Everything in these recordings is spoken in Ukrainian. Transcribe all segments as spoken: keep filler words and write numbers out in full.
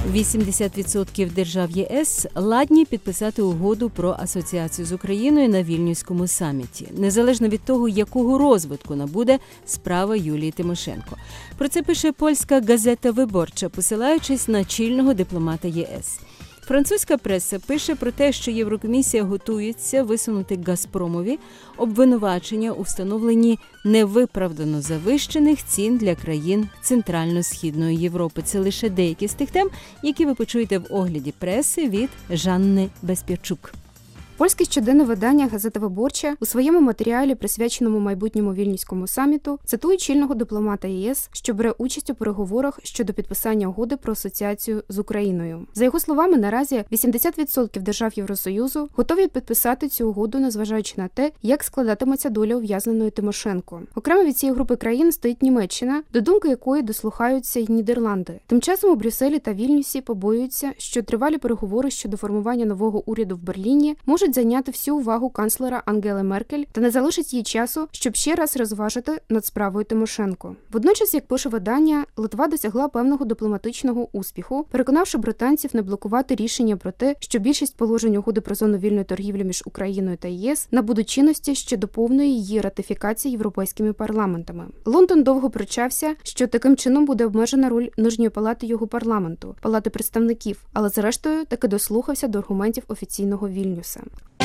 вісімдесят відсотків держав ЄС ладні підписати угоду про асоціацію з Україною на Вільнюському саміті, незалежно від того, якого розвитку набуде справа Юлії Тимошенко. Про це пише польська газета «Виборча», посилаючись на чільного дипломата ЄС. Французька преса пише про те, що Єврокомісія готується висунути «Газпромові» обвинувачення у встановленні невиправдано завищених цін для країн Центрально-Східної Європи. Це лише деякі з тих тем, які ви почуєте в огляді преси від Жанни Безпірчук. Польське щоденне видання «Газета Виборча» у своєму матеріалі, присвяченому майбутньому Вільнюському саміту, цитує чільного дипломата ЄС, що бере участь у переговорах щодо підписання угоди про асоціацію з Україною. За його словами, наразі вісімдесят відсотків держав Євросоюзу готові підписати цю угоду, незважаючи на те, як складатиметься доля ув'язненої Тимошенко. Окремо від цієї групи країн стоїть Німеччина, до думки якої дослухаються й Нідерланди. Тим часом у Брюсселі та Вільнюсі побоюються, що тривалі переговори щодо формування нового уряду в Берліні можуть зайняти всю увагу канцлера Ангели Меркель та не залишить їй часу, щоб ще раз розважити над справою Тимошенко. Водночас, як пише видання, Литва досягла певного дипломатичного успіху, переконавши британців не блокувати рішення про те, що більшість положень угоди про зону вільної торгівлі між Україною та ЄС набудуть чинності ще до повної її ратифікації європейськими парламентами. Лондон довго пручався, що таким чином буде обмежена роль нижньої палати його парламенту, палати представників, але зрештою таки дослухався до аргументів офіційного Вільнюса.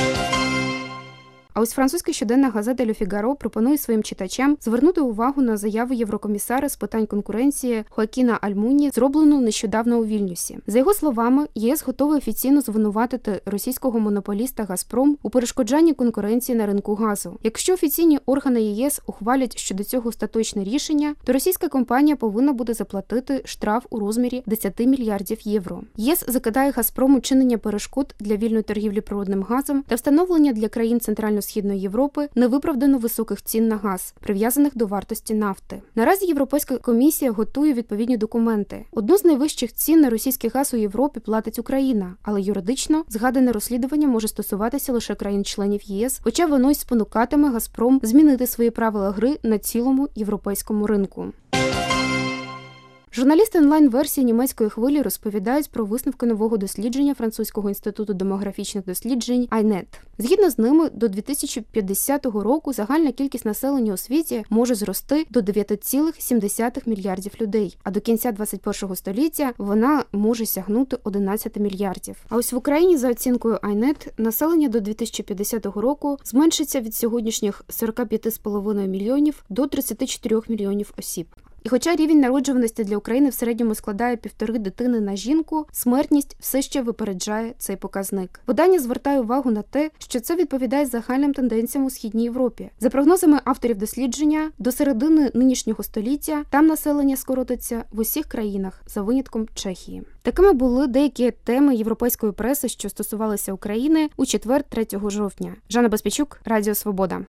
А ось французька щоденна газета «Ле Фігаро» пропонує своїм читачам звернути увагу на заяву єврокомісара з питань конкуренції Хоакіна Альмуні, зроблену нещодавно у Вільнюсі. За його словами, ЄС готовий офіційно звинуватити російського монополіста «Газпром» у перешкоджанні конкуренції на ринку газу. Якщо офіційні органи ЄС ухвалять щодо цього остаточне рішення, то російська компанія повинна буде заплатити штраф у розмірі десять мільярдів євро. ЄС закидає «Газпрому» чинення перешкод для вільної торгівлі природним газом та встановлення для країн Центрально Східної Європи невиправдано високих цін на газ, прив'язаних до вартості нафти. Наразі Європейська комісія готує відповідні документи. Одну з найвищих цін на російський газ у Європі платить Україна, але юридично згадане розслідування може стосуватися лише країн-членів ЄС, хоча воно й спонукатиме «Газпром» змінити свої правила гри на цілому європейському ринку. Журналісти онлайн-версії німецької хвилі розповідають про висновки нового дослідження Французького інституту демографічних досліджень ай нет. Згідно з ними, до дві тисячі п'ятдесятого року загальна кількість населення у світі може зрости до дев'ять цілих сім десятих мільярдів людей, а до кінця двадцять першого століття вона може сягнути одинадцять мільярдів. А ось в Україні, за оцінкою ай нет, населення до дві тисячі п'ятдесятого року зменшиться від сьогоднішніх сорок п'ять цілих п'ять десятих мільйонів до тридцять чотири мільйонів осіб. І хоча рівень народжуваності для України в середньому складає півтори дитини на жінку, смертність все ще випереджає цей показник. Видання звертає увагу на те, що це відповідає загальним тенденціям у Східній Європі. За прогнозами авторів дослідження, до середини нинішнього століття там населення скоротиться в усіх країнах, за винятком Чехії. Такими були деякі теми європейської преси, що стосувалися України у четвер, третього жовтня. Жанна Безпірчук, Радіо Свобода.